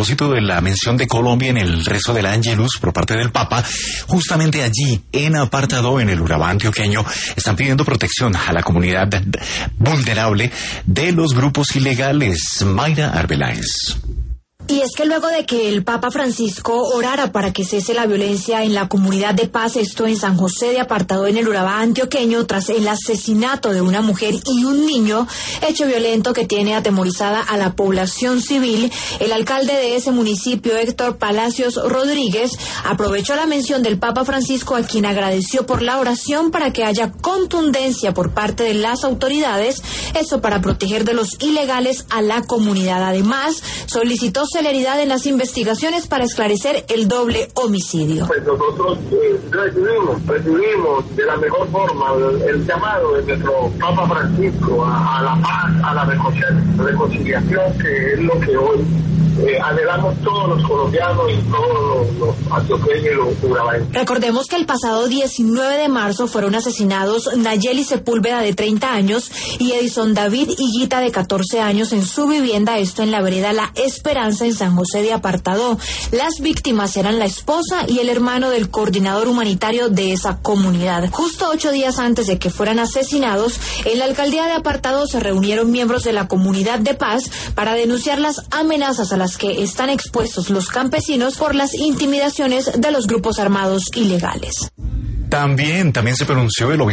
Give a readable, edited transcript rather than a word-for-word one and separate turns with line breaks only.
propósito de la mención de Colombia en el rezo del Ángelus por parte del Papa, justamente allí, en Apartadó, en el Urabá antioqueño, están pidiendo protección a la comunidad vulnerable de los grupos ilegales. Mayra Arbeláez.
Y es que luego de que el Papa Francisco orara para que cese la violencia en la comunidad de paz, esto en San José de Apartadó, en el Urabá antioqueño, tras el asesinato de una mujer y un niño, hecho violento que tiene atemorizada a la población civil, el alcalde de ese municipio, Héctor Palacios Rodríguez, aprovechó la mención del Papa Francisco, a quien agradeció por la oración para que haya contundencia por parte de las autoridades, eso para proteger de los ilegales a la comunidad. Además, solicitó celeridad en las investigaciones para esclarecer el doble homicidio.
Pues nosotros recibimos de la mejor forma el llamado de nuestro Papa Francisco a la paz, a la reconciliación, que es lo que hoy anhelamos todos los colombianos y todos los antioqueños y los urabaenses.
Recordemos que el pasado 19 de marzo fueron asesinados Nayeli Sepúlveda, de 30 años, y Edison David Higuita, de 14 años, en su vivienda, esto en la vereda La Esperanza, en San José de Apartadó. Las víctimas eran la esposa y el hermano del coordinador humanitario de esa comunidad. Justo 8 días antes de que fueran asesinados, en la alcaldía de Apartadó se reunieron miembros de la comunidad de paz para denunciar las amenazas a las que están expuestos los campesinos por las intimidaciones de los grupos armados ilegales.
También se pronunció el obispo